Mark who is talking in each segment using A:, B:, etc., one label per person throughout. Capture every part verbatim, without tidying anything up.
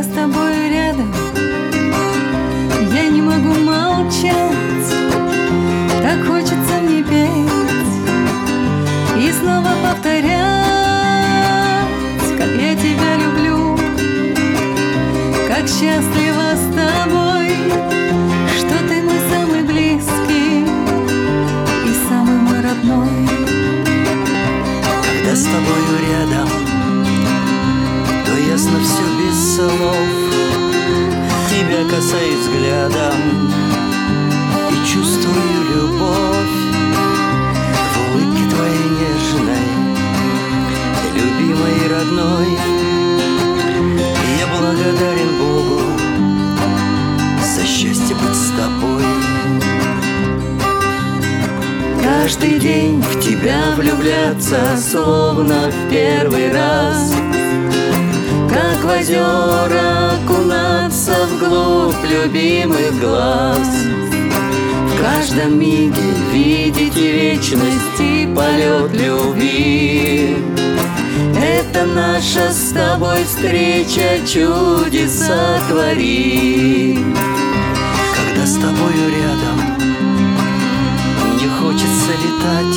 A: с тобой рядом, я не могу молчать. Так хочется мне петь и снова повторять, как я тебя люблю, как счастлива с тобой, что ты мой самый близкий и самый мой родной.
B: Когда с тобою рядом, то ясно все без слов. Тебя касаюсь взглядом и чувствую любовь в улыбке твоей нежной, любимой и родной. И я благодарен Богу за счастье быть с тобой. Каждый день в тебя влюбляться, словно в первый раз, как в озера окунаться вглубь любимых глаз. В каждом миге видеть и вечность, и полет любви. Это наша с тобой встреча, чудеса творит. Когда с тобою рядом, мне хочется летать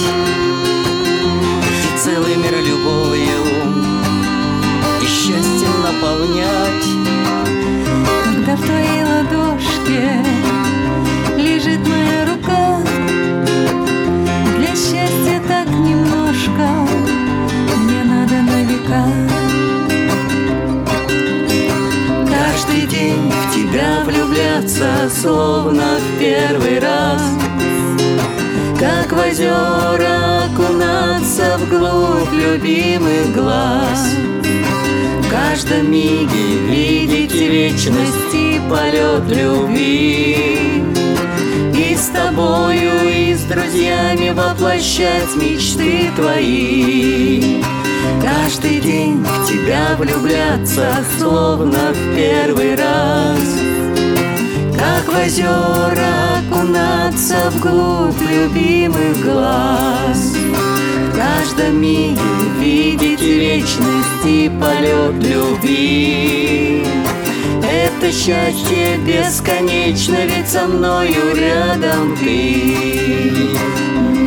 B: и целый мир любовью и счастьем наполнять.
A: Когда в твоей ладошке лежит моя рука, для счастья так немножко, мне надо на века.
B: Каждый день в тебя влюбляться, словно в первый раз, как в озера окунаться вглубь любимых глаз. В каждом миге видеть и вечность, и полет любви. И с тобою, и с друзьями воплощать мечты твои. Каждый день в тебя влюбляться, словно в первый раз, как в озера окунаться вглубь любимых глаз. В каждом миге видеть и вечность, и полет любви. Это счастье бесконечно, ведь со мною рядом ты.